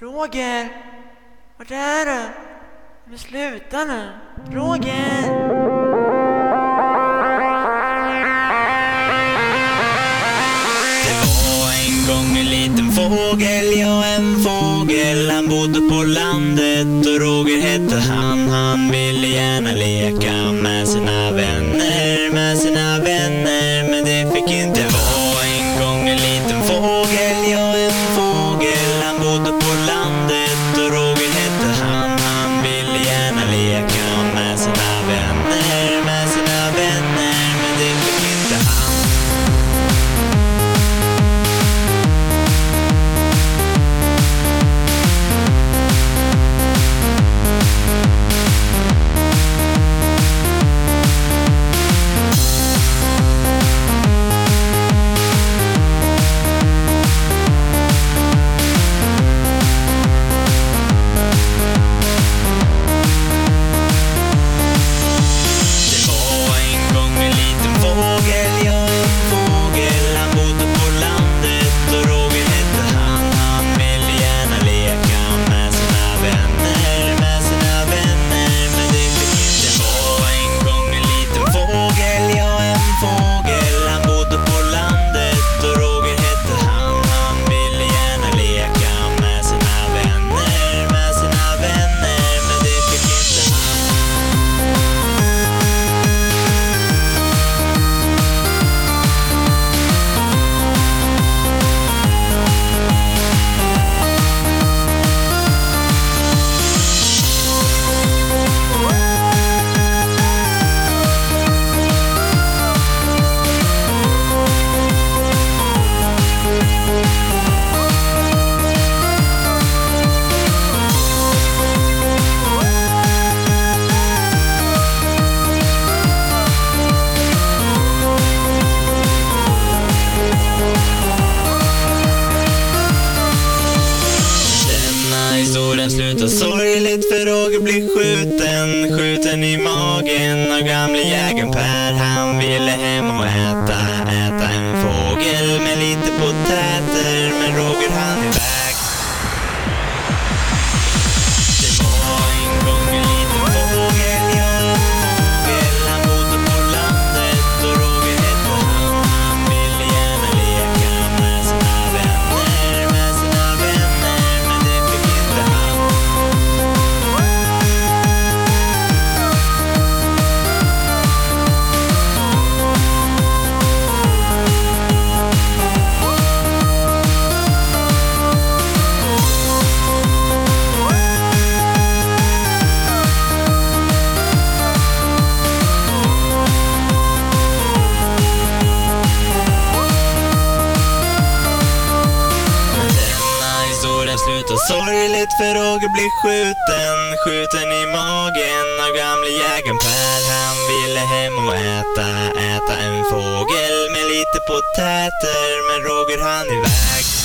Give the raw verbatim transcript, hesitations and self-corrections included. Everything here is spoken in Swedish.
Roger, vart är du? Men sluta nu. Roger! Det var en gång en liten fågel, ja en fågel. Han bodde på landet och Roger hette han. Han ville gärna leka med sina vänner, med sina vänner, men det fick inte vara. En gång en liten fågel, ja en fågel. Han bodde på landet och Roger hette han. Han ville gärna leka med sina vänner, med sina vänner, men det fick inte han. Historien slutar sorgligt för Roger blir skjuten, skjuten i magen av gamle jägaren Per. Han ville hem och äta, äta en fågel med lite potäter, men Roger han iväg. Det var en gång en liten fågel, ja en fågel. Han bodde på landet och Roger hette han. Han ville gärna leka med sina vänner, med sina vänner, men det fick inte han. Slutar sorgligt för Roger blir skjuten, skjuten i magen av gamle jägaren Per. Han ville hem och äta, äta en fågel med lite potäter, men Roger han iväg.